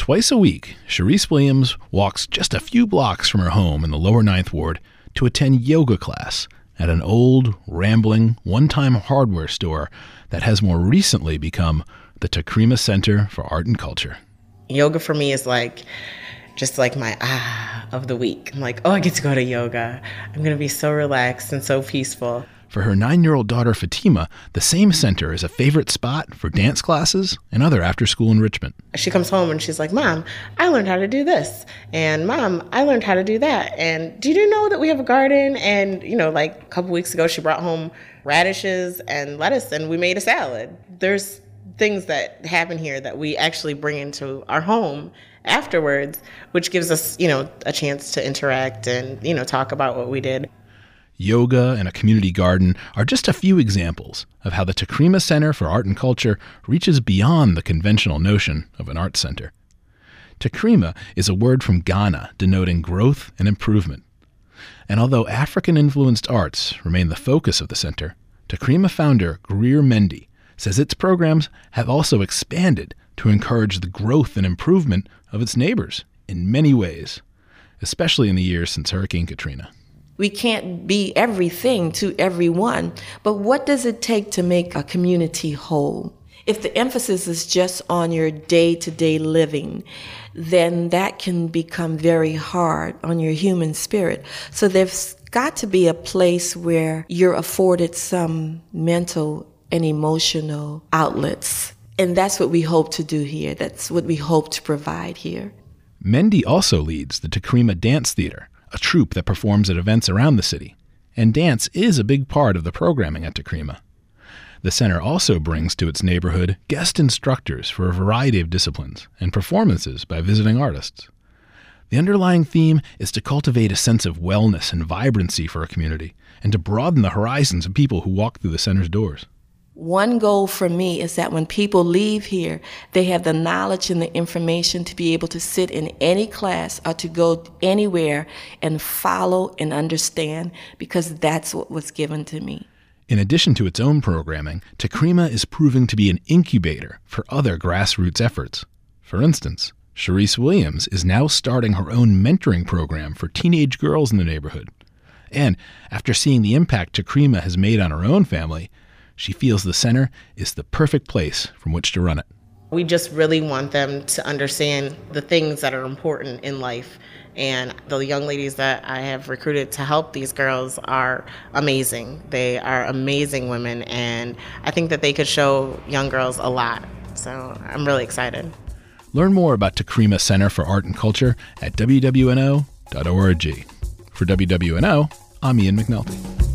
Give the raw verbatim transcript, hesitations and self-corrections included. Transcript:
Twice a week, Sharice Williams walks just a few blocks from her home in the lower Ninth Ward to attend yoga class at an old, rambling, one-time hardware store that has more recently become the Takrima Center for Art and Culture. Yoga for me is like, just like my ah of the week. I'm like, oh, I get to go to yoga. I'm going to be so relaxed and so peaceful. For her nine-year-old daughter, Fatima, the same center is a favorite spot for dance classes and other after-school enrichment. She comes home and she's like, Mom, I learned how to do this. And Mom, I learned how to do that. And do you know that we have a garden? And, you know, like a couple weeks ago, she brought home radishes and lettuce and we made a salad. There's things that happen here that we actually bring into our home afterwards, which gives us, you know, a chance to interact and, you know, talk about what we did. Yoga and a community garden are just a few examples of how the Takrima Center for Art and Culture reaches beyond the conventional notion of an art center. Takrima is a word from Ghana denoting growth and improvement. And although African-influenced arts remain the focus of the center, Takrima founder Greer Mendy says its programs have also expanded to encourage the growth and improvement of its neighbors in many ways, especially in the years since Hurricane Katrina. We can't be everything to everyone, but what does it take to make a community whole? If the emphasis is just on your day-to-day living, then that can become very hard on your human spirit. So there's got to be a place where you're afforded some mental and emotional outlets. And that's what we hope to do here. That's what we hope to provide here. Mendy also leads the Takrima Dance Theater, a troupe that performs at events around the city, and dance is a big part of the programming at Takrima. The center also brings to its neighborhood guest instructors for a variety of disciplines and performances by visiting artists. The underlying theme is to cultivate a sense of wellness and vibrancy for a community and to broaden the horizons of people who walk through the center's doors. One goal for me is that when people leave here, they have the knowledge and the information to be able to sit in any class or to go anywhere and follow and understand, because that's what was given to me. In addition to its own programming, Takrima is proving to be an incubator for other grassroots efforts. For instance, Sharice Williams is now starting her own mentoring program for teenage girls in the neighborhood. And after seeing the impact Takrima has made on her own family, she feels the center is the perfect place from which to run it. We just really want them to understand the things that are important in life. And the young ladies that I have recruited to help these girls are amazing. They are amazing women, and I think that they could show young girls a lot. So I'm really excited. Learn more about Takrima Center for Art and Culture at w w n o dot org. For W W N O, I'm Ian McNulty.